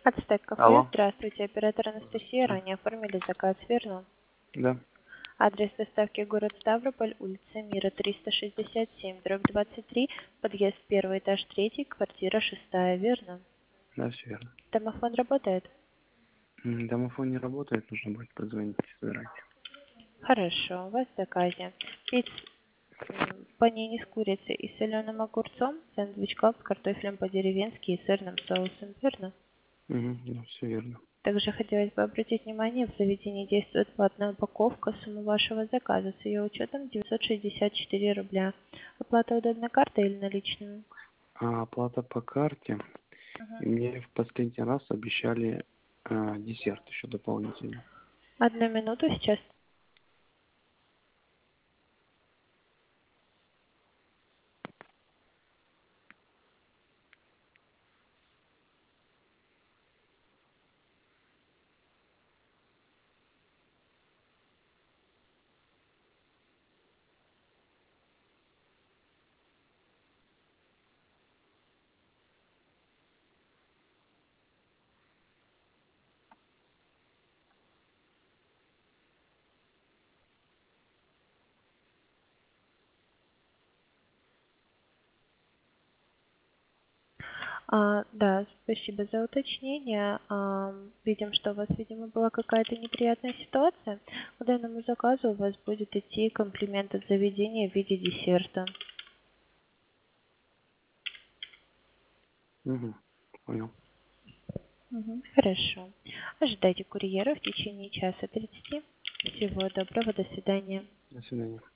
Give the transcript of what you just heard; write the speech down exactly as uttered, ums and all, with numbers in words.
Ацтек кафе. Алло. Здравствуйте, оператор Анастасия. Ранее оформили заказ, верно? Да. Адрес доставки город Ставрополь, улица Мира, триста шестьдесят семь, дробь двадцать три, подъезд первый, этаж третий, квартира шестая, верно? Да, все верно. Домофон работает? М, Домофон не работает, нужно будет позвонить и забирать. Хорошо, у вас в заказе пицца, м, панини с курицей и соленым огурцом, сэндвич клаб с картофелем по-деревенски и сырным соусом, верно? Угу, да, все верно. Также хотелось бы обратить внимание, в заведении действует платная упаковка. Сумма вашего заказа с ее учетом девятьсот шестьдесят четыре рубля. Оплата удобной картой или наличными? А оплата по карте. И Мгм. мне в последний раз обещали а, десерт еще дополнительно. Одну минуту сейчас. А, да, спасибо за уточнение. А, видим, что у вас, видимо, была какая-то неприятная ситуация. К данному заказу у вас будет идти комплимент от заведения в виде десерта. Угу, понял. Мгм. Хорошо. Ожидайте курьера в течение часа тридцати. Всего доброго, до свидания. До свидания.